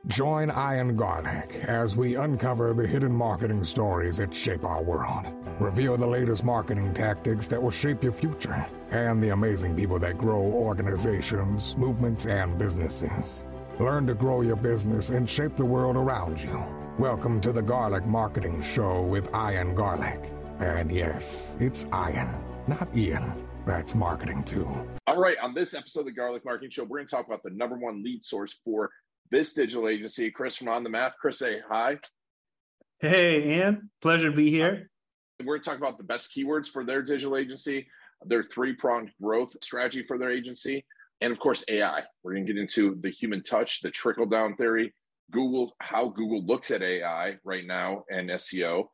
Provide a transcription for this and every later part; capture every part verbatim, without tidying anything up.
Join Ian Garlic as we uncover the hidden marketing stories that shape our world, reveal the latest marketing tactics that will shape your future, and the amazing people that grow organizations, movements, and businesses. Learn to grow your business and shape the world around you. Welcome to the Garlic Marketing Show with Ian Garlic. And yes, it's Ian, not Ian. That's marketing too. All right, on this episode of the Garlic Marketing Show, we're going to talk about the number one lead source for this digital agency, Chris from On The Map. Chris, say hi. Hey, Ian. Pleasure to be here. We're going to talk about the best keywords for their digital agency, their three-pronged growth strategy for their agency, and of course, A I. We're going to get into the human touch, the trickle-down theory, Google, how Google looks at A I right now, and S E O.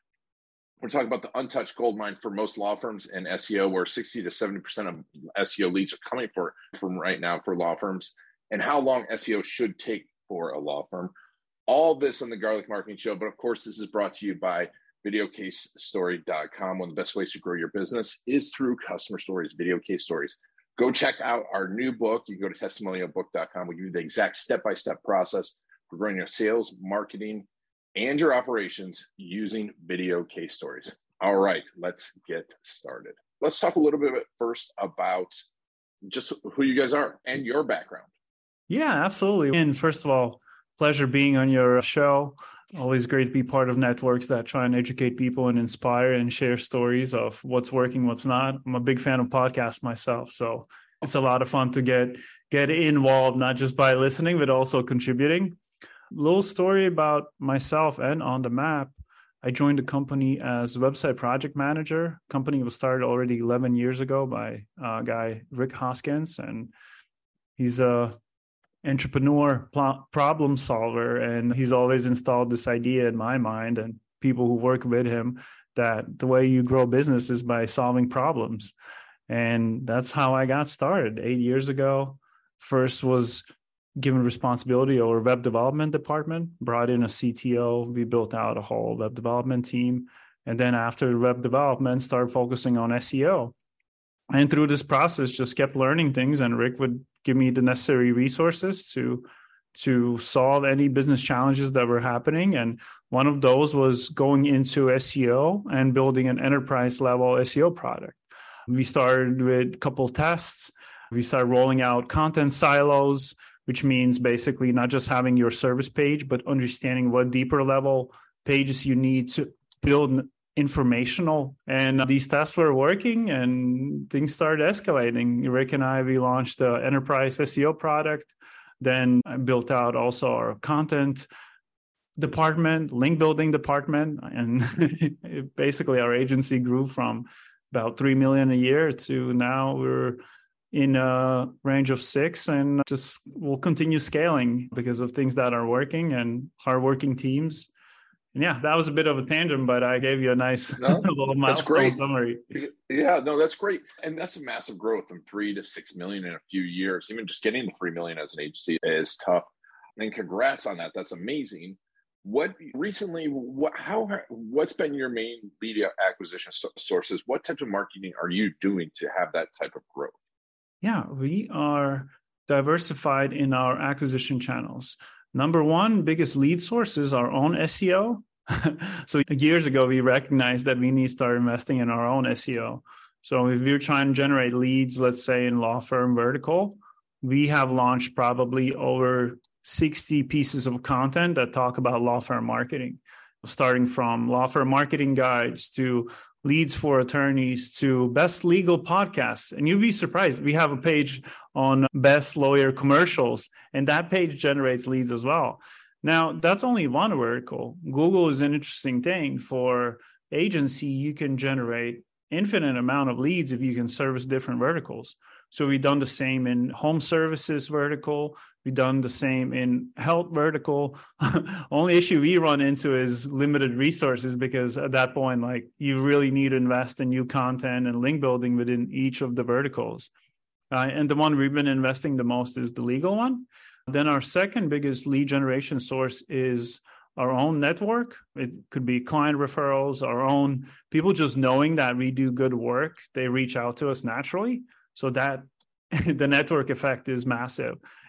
We're talking about the untouched gold mine for most law firms and S E O, where sixty to seventy percent of S E O leads are coming for, from right now for law firms, and how long S E O should take for a law firm. All this on the Garlic Marketing Show, but of course, this is brought to you by video case story dot com. One of the best ways to grow your business is through customer stories, video case stories. Go check out our new book. You can go to testimonial book dot com. We give you the exact step-by-step process for growing your sales, marketing, and your operations using video case stories. All right, let's get started. Let's talk a little bit first about just who you guys are and your background. Yeah, absolutely. And first of all, pleasure being on your show. Always great to be part of networks that try and educate people and inspire and share stories of what's working, what's not. I'm a big fan of podcasts myself, so it's a lot of fun to get get involved, not just by listening, but also contributing. Little story about myself and On The Map. I joined the company as website project manager. Company was started already eleven years ago by a guy, Rick Hoskins, and he's a entrepreneur, pl- problem solver, and he's always installed this idea in my mind and people who work with him that the way you grow business is by solving problems. And that's how I got started eight years ago. First was given responsibility over web development department, brought in a C T O. We built out a whole web development team. And then after web development, started focusing on S E O. And through this process, just kept learning things. And Rick would give me the necessary resources to, to solve any business challenges that were happening. And one of those was going into S E O and building an enterprise level S E O product. We started with a couple tests. We started rolling out content silos, which means basically not just having your service page, but understanding what deeper level pages you need to build informational. And these tests were working and things started escalating. Rick and I, we launched the enterprise S E O product. Then I built out also our content department, link building department. And basically our agency grew from about three million a year to now we're in a range of six, and just we'll continue scaling because of things that are working and hardworking teams. And yeah, that was a bit of a tangent, but I gave you a nice no, little milestone summary. Yeah, no, that's great. And that's a massive growth from three to six million in a few years. Even just getting the three million as an agency is tough. And congrats on that. That's amazing. What recently, what, how, what's been your main lead acquisition sources? What types of marketing are you doing to have that type of growth? Yeah, we are diversified in our acquisition channels. Number one, biggest lead source is our own S E O. So years ago, we recognized that we need to start investing in our own S E O. So if we're trying to generate leads, let's say in law firm vertical, we have launched probably over sixty pieces of content that talk about law firm marketing, starting from law firm marketing guides to leads for attorneys to best legal podcasts. And you'd be surprised. We have a page on best lawyer commercials, and that page generates leads as well. Now, that's only one vertical. Google is an interesting thing. For agency, you can generate infinite amount of leads if you can service different verticals. So we've done the same in home services vertical. We've done the same in health vertical. Only issue we run into is limited resources, because at that point, like, you really need to invest in new content and link building within each of the verticals. Uh, and the one we've been investing the most is the legal one. Then our second biggest lead generation source is our own network. It could be client referrals, our own people just knowing that we do good work. They reach out to us naturally. So that the network effect is massive.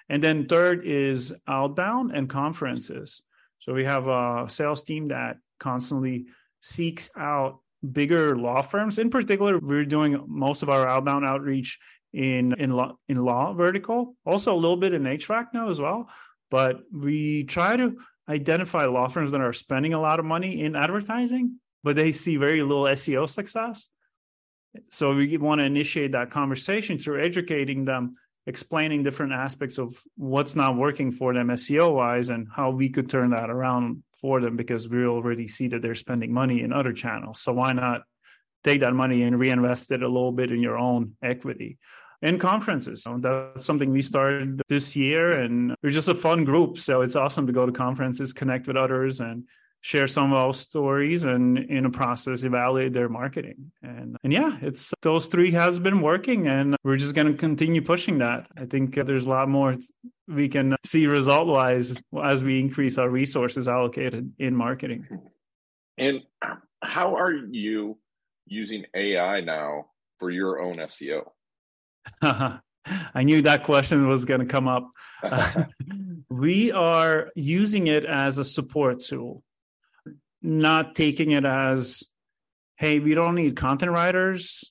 And then third is outbound and conferences. So we have a sales team that constantly seeks out bigger law firms. In particular, we're doing most of our outbound outreach in in law, in law vertical, also a little bit in H V A C now as well. But we try to identify law firms that are spending a lot of money in advertising, but they see very little S E O success. So we want to initiate that conversation through educating them, explaining different aspects of what's not working for them S E O-wise and how we could turn that around for them, because we already see that they're spending money in other channels. So why not take that money and reinvest it a little bit in your own equity? And conferences, so that's something we started this year, and we're just a fun group. So it's awesome to go to conferences, connect with others, and share some of our stories, and in a process evaluate their marketing. And and yeah, it's those three has been working, and we're just going to continue pushing that. I think there's a lot more we can see result-wise as we increase our resources allocated in marketing. And how are you using A I now for your own S E O? I knew that question was going to come up. Uh, we are using it as a support tool, not taking it as, hey, we don't need content writers.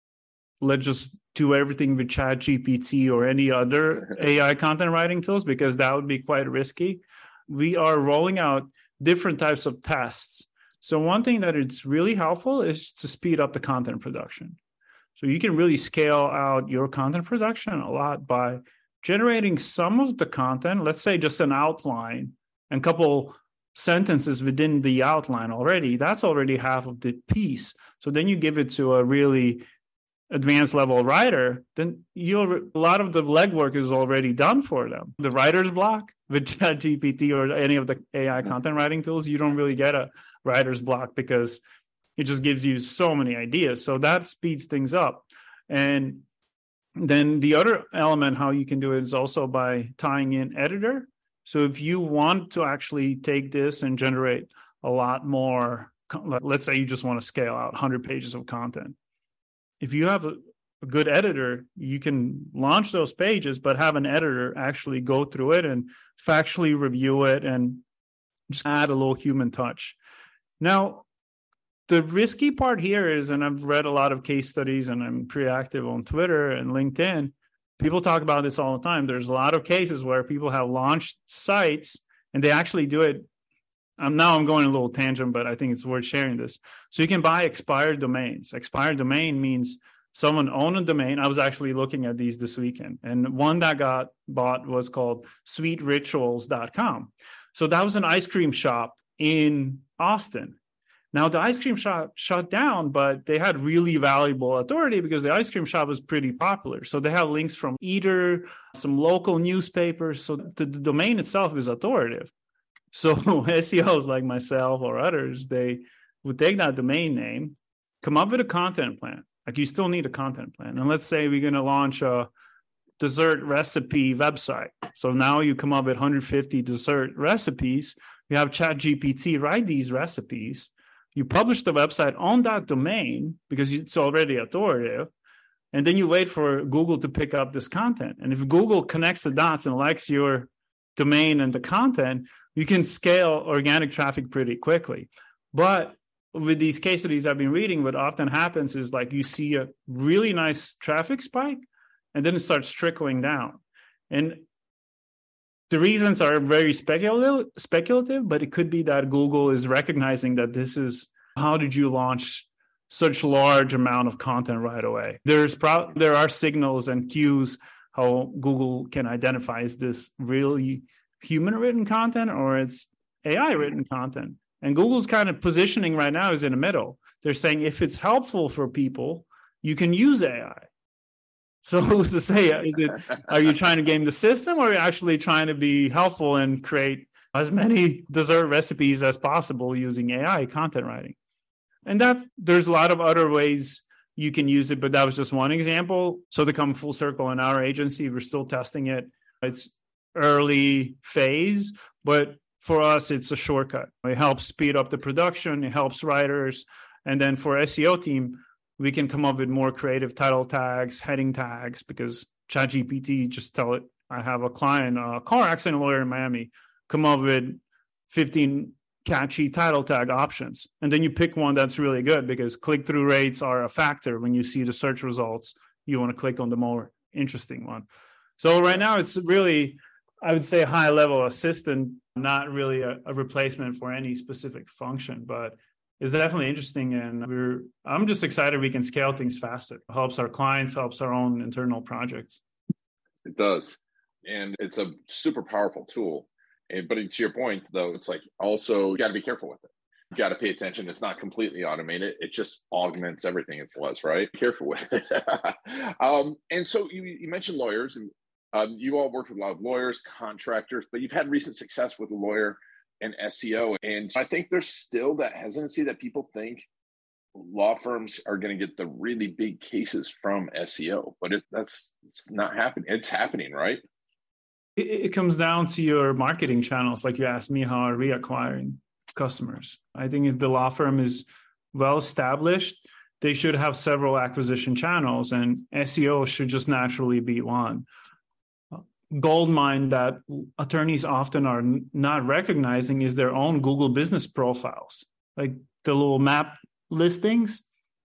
Let's just do everything with ChatGPT or any other A I content writing tools, because that would be quite risky. We are rolling out different types of tests. So one thing that it's really helpful is to speed up the content production. So you can really scale out your content production a lot by generating some of the content, let's say just an outline and a couple sentences within the outline already. That's already half of the piece. So then you give it to a really advanced level writer, then you a lot of the legwork is already done for them. The writer's block with ChatGPT or any of the A I content writing tools, you don't really get a writer's block because it just gives you so many ideas. So that speeds things up. And then the other element, how you can do it, is also by tying in editor. So if you want to actually take this and generate a lot more, let's say you just want to scale out one hundred pages of content. If you have a, a good editor, you can launch those pages, but have an editor actually go through it and factually review it and just add a little human touch. Now, the risky part here is, and I've read a lot of case studies and I'm pretty active on Twitter and LinkedIn, people talk about this all the time. There's a lot of cases where people have launched sites and they actually do it. Um, now I'm going a little tangent, but I think it's worth sharing this. So you can buy expired domains. Expired domain means someone owned a domain. I was actually looking at these this weekend, and one that got bought was called sweet rituals dot com. So that was an ice cream shop in Austin. Now, the ice cream shop shut down, but they had really valuable authority because the ice cream shop was pretty popular. So they have links from Eater, some local newspapers. So the, the domain itself is authoritative. So S E Os like myself or others, they would take that domain name, come up with a content plan. Like you still need a content plan. And let's say we're going to launch a dessert recipe website. So now you come up with one hundred fifty dessert recipes. You have ChatGPT write these recipes. You publish the website on that domain because it's already authoritative. And then you wait for Google to pick up this content. And if Google connects the dots and likes your domain and the content, you can scale organic traffic pretty quickly. But with these case studies I've been reading, what often happens is like you see a really nice traffic spike and then it starts trickling down. And the reasons are very speculative, speculative, but it could be that Google is recognizing that this is, how did you launch such large amount of content right away? There's pro- there are signals and cues how Google can identify, is this really human written content or it's A I written content? And Google's kind of positioning right now is in the middle. They're saying if it's helpful for people, you can use A I. So who's to say, is it, are you trying to game the system or are you actually trying to be helpful and create as many dessert recipes as possible using A I content writing? And that there's a lot of other ways you can use it, but that was just one example. So to come full circle in our agency, we're still testing it. It's early phase, but for us, it's a shortcut. It helps speed up the production. It helps writers. And then for S E O team, we can come up with more creative title tags, heading tags, because ChatGPT just tell it, I have a client, a car accident lawyer in Miami, come up with fifteen catchy title tag options. And then you pick one that's really good because click-through rates are a factor. When you see the search results, you want to click on the more interesting one. So right now it's really, I would say, high-level assistant, not really a, a replacement for any specific function, but it's definitely interesting. And we're, I'm just excited we can scale things faster. It helps our clients, helps our own internal projects. It does. And it's a super powerful tool. But to your point, though, it's like also you got to be careful with it. You got to pay attention. It's not completely automated. It just augments everything it was, right? Be careful with it. um, and so you, you mentioned lawyers, and um, you all work with a lot of lawyers, contractors, but you've had recent success with a lawyer and S E O. And I think there's still that hesitancy that people think law firms are going to get the really big cases from S E O, but it, that's not happening. It's happening, right? It comes down to your marketing channels. Like you asked me, how are we acquiring customers? I think if the law firm is well established, they should have several acquisition channels, and S E O should just naturally be one. Goldmine that attorneys often are not recognizing is their own Google business profiles, like the little map listings.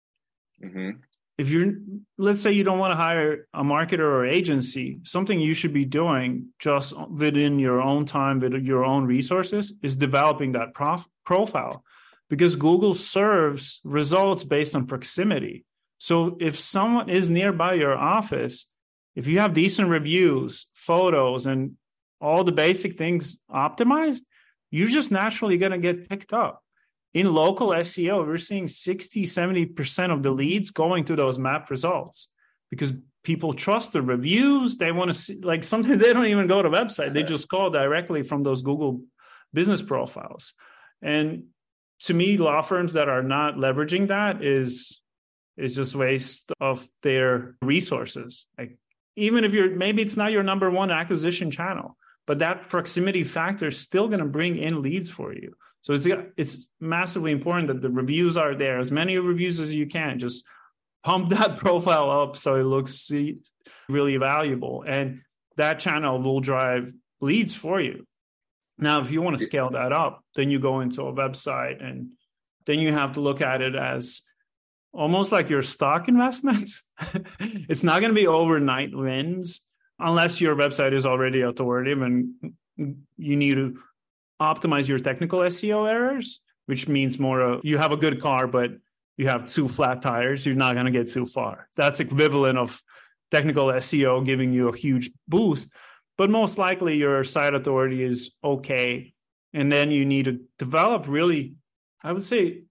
Mm-hmm. If you're, let's say you don't want to hire a marketer or agency, something you should be doing just within your own time, with your own resources, is developing that prof- profile, because Google serves results based on proximity. So if someone is nearby your office, if you have decent reviews, photos, and all the basic things optimized, you're just naturally going to get picked up. In local S E O, we're seeing sixty, seventy percent of the leads going to those map results because people trust the reviews. They want to see, like sometimes they don't even go to the website. They just call directly from those Google business profiles. And to me, law firms that are not leveraging that is, is just waste of their resources. Like even if you're, maybe it's not your number one acquisition channel, but that proximity factor is still going to bring in leads for you. So it's it's massively important that the reviews are there, as many reviews as you can. Just pump that profile up so it looks really valuable, and that channel will drive leads for you. Now, if you want to scale that up, then you go into a website, and then you have to look at it as almost like your stock investments. It's not going to be overnight wins unless your website is already authoritative and you need to optimize your technical S E O errors, which means more of you have a good car, but you have two flat tires, you're not going to get too far. That's equivalent of technical S E O giving you a huge boost, but most likely your site authority is okay. And then you need to develop really, I would say,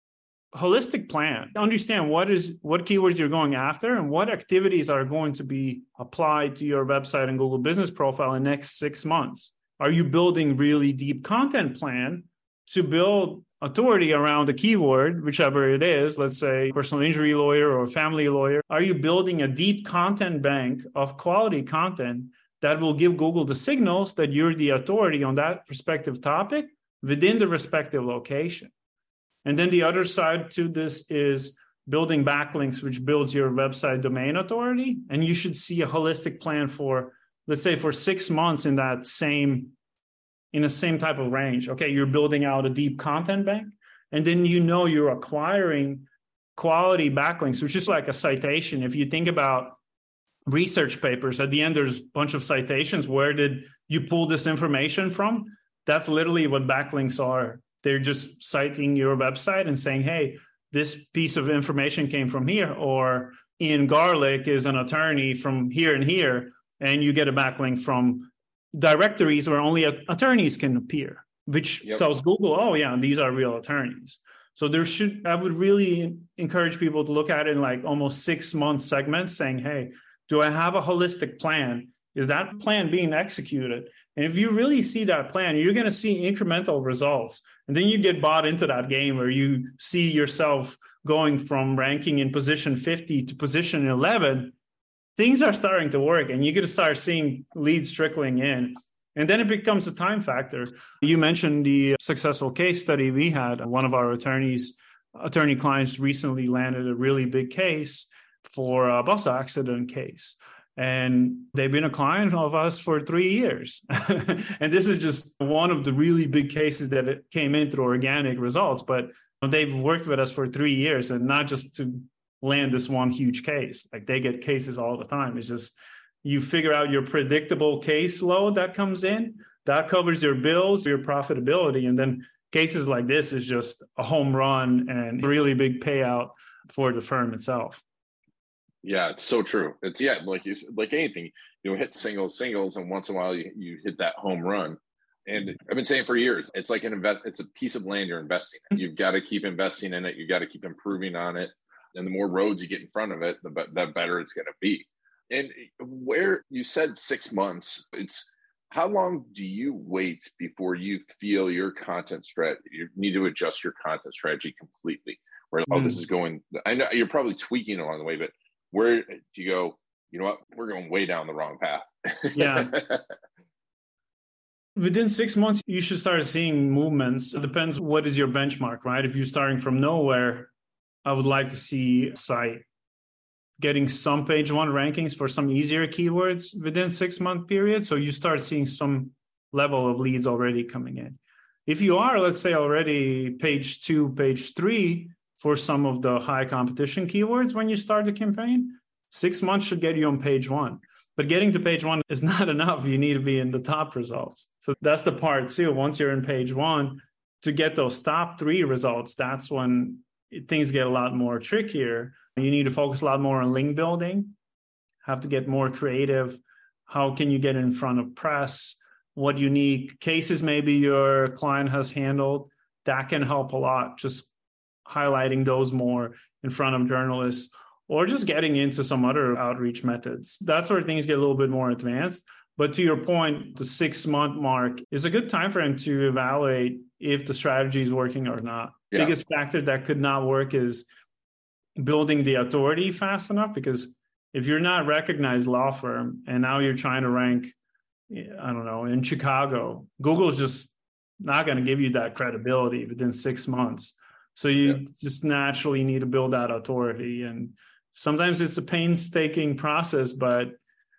holistic plan. Understand what is what keywords you're going after and what activities are going to be applied to your website and Google Business Profile in the next six months. Are you building really deep content plan to build authority around the keyword, whichever it is, let's say personal injury lawyer or family lawyer? Are you building a deep content bank of quality content that will give Google the signals that you're the authority on that respective topic within the respective location? And then the other side to this is building backlinks, which builds your website domain authority. And you should see a holistic plan for, let's say, for six months in that same, in the same type of range. Okay, you're building out a deep content bank, and then you know you're acquiring quality backlinks, which is like a citation. If you think about research papers, at the end, there's a bunch of citations. Where did you pull this information from? That's literally what backlinks are. They're just citing your website and saying, hey, this piece of information came from here, or Ian Garlick is an attorney from here and here, and you get a backlink from directories where only attorneys can appear, which yep. tells Google, oh yeah, these are real attorneys. So there should, I would really encourage people to look at it in like almost six month segments saying, hey, do I have a holistic plan? Is that plan being executed? And if you really see that plan, you're going to see incremental results. And then you get bought into that game where you see yourself going from ranking in position fifty to position eleven. Things are starting to work, and you're going to start seeing leads trickling in. And then it becomes a time factor. You mentioned the successful case study we had. One of our attorneys, attorney clients recently landed a really big case for a bus accident case. And they've been a client of us for three years. And this is just one of the really big cases that it came in through organic results. But they've worked with us for three years and not just to land this one huge case. Like they get cases all the time. It's just you figure out your predictable caseload that comes in, that covers your bills, your profitability. And then cases like this is just a home run and really big payout for the firm itself. Yeah, it's so true. It's yeah, like you like anything, you know, hit singles, singles, and once in a while you, you hit that home run. And I've been saying for years, it's like an invest. It's a piece of land you're investing in. You've got to keep investing in it. You got to keep improving on it. And the more roads you get in front of it, the, the better it's going to be. And where you said six months, it's how long do you wait before you feel your content strategy? You need to adjust your content strategy completely. Where mm. oh, this is going. I know you're probably tweaking along the way, but where do you go, you know what, we're going way down the wrong path? Yeah. Within six months, you should start seeing movements. It depends what is your benchmark, right? If you're starting from nowhere, I would like to see site getting some page one rankings for some easier keywords within six month period. So you start seeing some level of leads already coming in. If you are, let's say already page two, page three, for some of the high competition keywords when you start the campaign, six months should get you on page one. But getting to page one is not enough. You need to be in the top results. So that's the part too. Once you're in page one, to get those top three results, that's when things get a lot more trickier. You need to focus a lot more on link building, have to get more creative. How can you get in front of press? What unique cases maybe your client has handled? That can help a lot. Just highlighting those more in front of journalists, or just getting into some other outreach methods. That's where things get a little bit more advanced. But to your point, the six month mark is a good time frame to evaluate if the strategy is working or not. Yeah. Biggest factor that could not work is building the authority fast enough, because if you're not a recognized law firm and now you're trying to rank, I don't know, in Chicago, Google's just not going to give you that credibility within six months. So you yeah. just naturally need to build that authority. And sometimes it's a painstaking process, but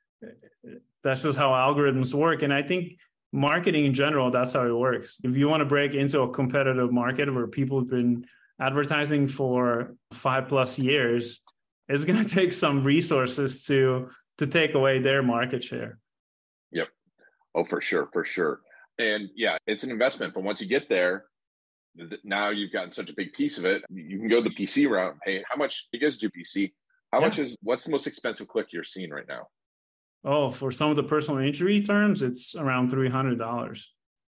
that's just how algorithms work. And I think marketing in general, that's how it works. If you want to break into a competitive market where people have been advertising for five plus years, it's going to take some resources to, to take away their market share. Yep. Oh, for sure. For sure. And yeah, it's an investment, but once you get there, now you've gotten such a big piece of it. You can go the P C route. Hey, how much you guys do P C? How yeah. much is, what's the most expensive click you're seeing right now? Oh, for some of the personal injury terms, it's around three hundred dollars.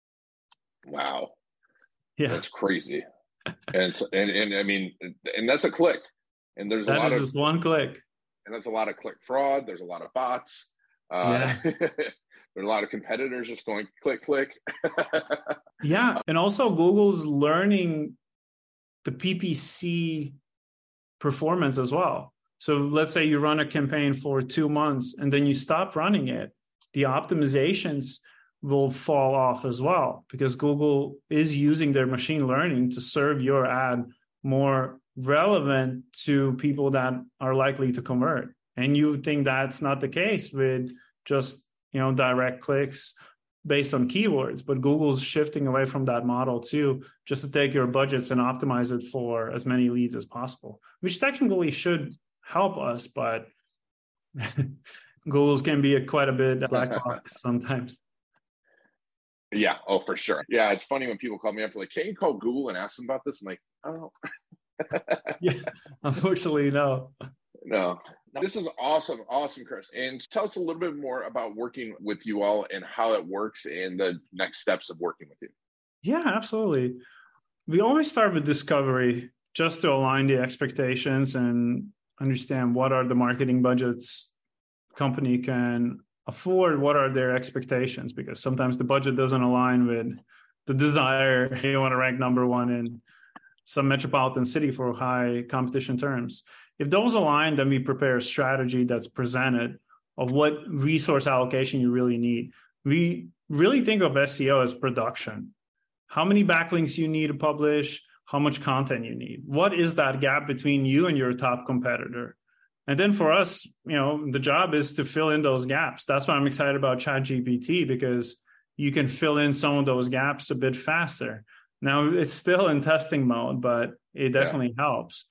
Wow. Yeah. That's crazy. and, and, and I mean, and that's a click. And there's that a lot is of just one click. And that's a lot of click fraud. There's a lot of bots. Uh, yeah. There are a lot of competitors just going click, click. Yeah. And also Google's learning the P P C performance as well. So let's say you run a campaign for two months and then you stop running it. The optimizations will fall off as well, because Google is using their machine learning to serve your ad more relevant to people that are likely to convert. And you think that's not the case with just, you know, direct clicks based on keywords, but Google's shifting away from that model too, just to take your budgets and optimize it for as many leads as possible, which technically should help us, but Google's can be a quite a bit black box sometimes. Yeah. Oh, for sure. Yeah. It's funny when people call me up, like, can you call Google and ask them about this? I'm like, oh. Yeah. Unfortunately, no. No. This is awesome. Awesome, Chris. And tell us a little bit more about working with you all and how it works and the next steps of working with you. Yeah, absolutely. We always start with discovery just to align the expectations and understand what are the marketing budgets company can afford, what are their expectations, because sometimes the budget doesn't align with the desire. You want to rank number one in some metropolitan city for high competition terms. If those align, then we prepare a strategy that's presented of what resource allocation you really need. We really think of S E O as production. How many backlinks you need to publish, how much content you need. What is that gap between you and your top competitor? And then for us, you know, the job is to fill in those gaps. That's why I'm excited about ChatGPT, because you can fill in some of those gaps a bit faster. Now, it's still in testing mode, but it definitely yeah. helps.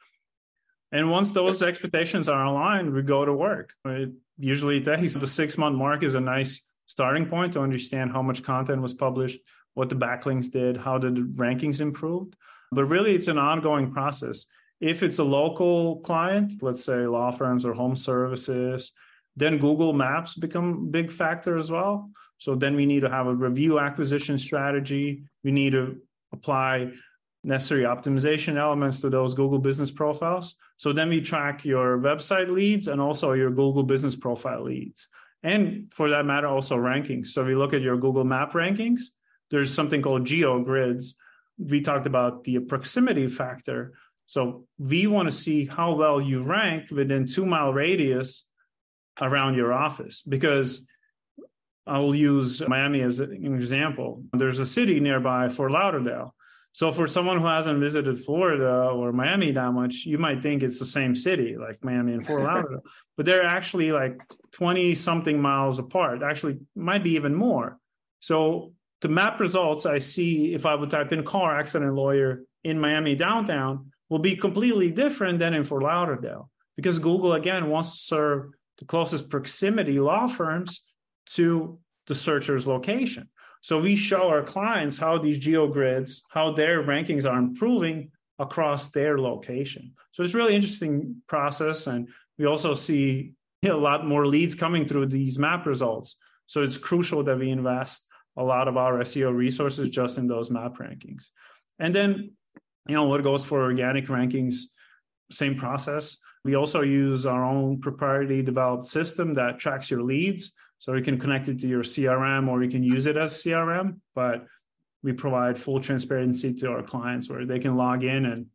And once those expectations are aligned, we go to work. It usually takes the six-month mark is a nice starting point to understand how much content was published, what the backlinks did, how did the rankings improved. But really, it's an ongoing process. If it's a local client, let's say law firms or home services, then Google Maps become a big factor as well. So then we need to have a review acquisition strategy. We need to apply necessary optimization elements to those Google business profiles. So then we track your website leads and also your Google business profile leads. And for that matter, also rankings. So we look at your Google Map rankings. There's something called GeoGrids. We talked about the proximity factor. So we want to see how well you rank within two mile radius around your office, because I'll use Miami as an example. There's a city nearby, Fort Lauderdale. So for someone who hasn't visited Florida or Miami that much, you might think it's the same city, like Miami and Fort Lauderdale, but they're actually like twenty something miles apart. Actually, might be even more. So the map results I see if I would type in car accident lawyer in Miami downtown will be completely different than in Fort Lauderdale, because Google, again, wants to serve the closest proximity law firms to the searcher's location. So we show our clients how these GeoGrids, how their rankings are improving across their location. So it's a really interesting process. And we also see a lot more leads coming through these map results. So it's crucial that we invest a lot of our S E O resources just in those map rankings. And then, you know, what goes for organic rankings, same process. We also use our own proprietary developed system that tracks your leads. So you can connect it to your C R M or you can use it as C R M, but we provide full transparency to our clients where they can log in, and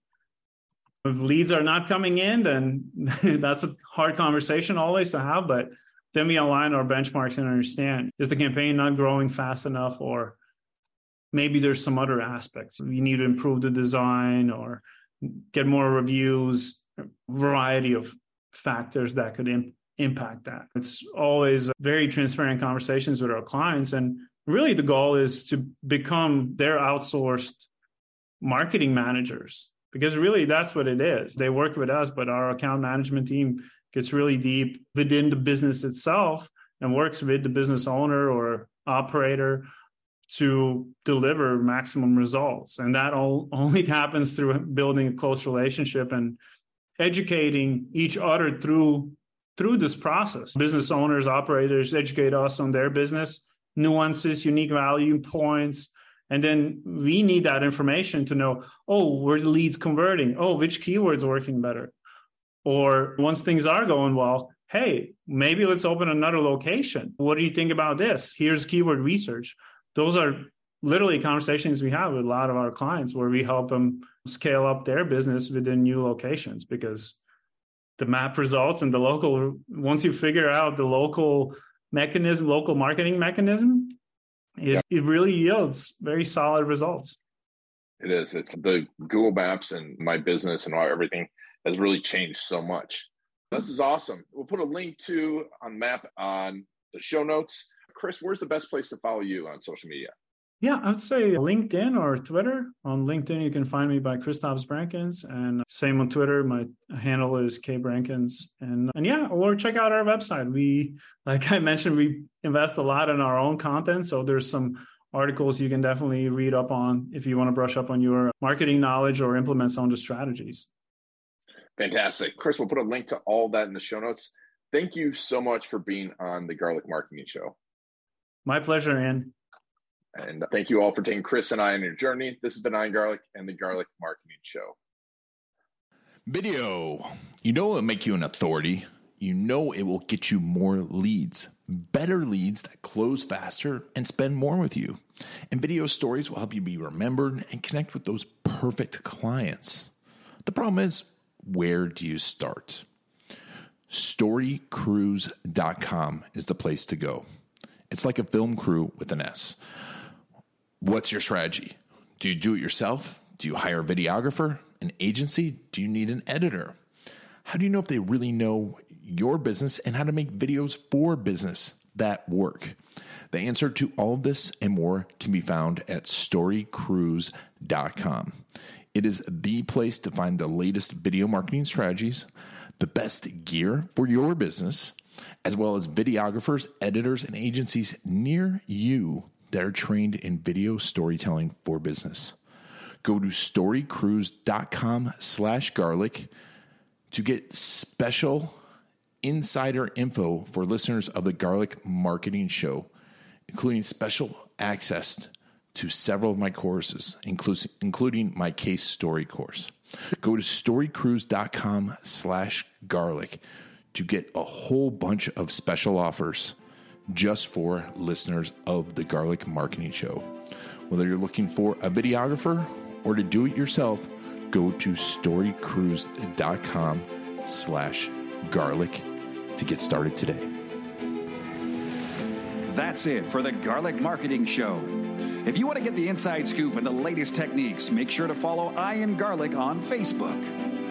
if leads are not coming in, then that's a hard conversation always to have, but then we align our benchmarks and understand, is the campaign not growing fast enough, or maybe there's some other aspects. We need to improve the design or get more reviews, a variety of factors that could impact impact that. It's always very transparent conversations with our clients. And really the goal is to become their outsourced marketing managers, because really that's what it is. They work with us, but our account management team gets really deep within the business itself and works with the business owner or operator to deliver maximum results. And that all only happens through building a close relationship and educating each other through through this process. Business owners, operators educate us on their business, nuances, unique value points. And then we need that information to know, oh, where the leads converting? Oh, which keywords working better? Or once things are going well, hey, maybe let's open another location. What do you think about this? Here's keyword research. Those are literally conversations we have with a lot of our clients where we help them scale up their business within new locations, because the map results and the local, once you figure out the local mechanism, local marketing mechanism, it, yeah. it really yields very solid results. It is. It's the Google Maps and my business and all, everything has really changed so much. This is awesome. We'll put a link to on Map on the show notes. Chris, where's the best place to follow you on social media? Yeah, I would say LinkedIn or Twitter. On LinkedIn, you can find me by Christoph Brankens, and same on Twitter. My handle is K Brankens, and and yeah, or check out our website. We, like I mentioned, we invest a lot in our own content, so there's some articles you can definitely read up on if you want to brush up on your marketing knowledge or implement some of the strategies. Fantastic, Chris. We'll put a link to all that in the show notes. Thank you so much for being on the Garlic Marketing Show. My pleasure, Ian. And thank you all for taking Chris and I on your journey. This has been Ian Garlic and the Garlic Marketing Show. Video. You know it will make you an authority. You know it will get you more leads, better leads that close faster and spend more with you. And video stories will help you be remembered and connect with those perfect clients. The problem is, where do you start? story crews dot com is the place to go. It's like a film crew with an S. What's your strategy? Do you do it yourself? Do you hire a videographer, an agency? Do you need an editor? How do you know if they really know your business and how to make videos for business that work. The answer to all of this and more can be found at story cruise dot com. It is the place to find the latest video marketing strategies, the best gear for your business, as well as videographers, editors, and agencies near you that are trained in video storytelling for business. Go to story cruise dot com slash garlic to get special insider info for listeners of the Garlic Marketing Show, including special access to several of my courses, including my case story course. Go to story cruise dot com slash garlic to get a whole bunch of special offers just for listeners of the Garlic Marketing Show. Whether you're looking for a videographer or to do it yourself, go to story cruise dot com slash garlic to get started today. That's it for the Garlic Marketing Show. If you want to get the inside scoop and the latest techniques, make sure to follow Ian Garlic on Facebook.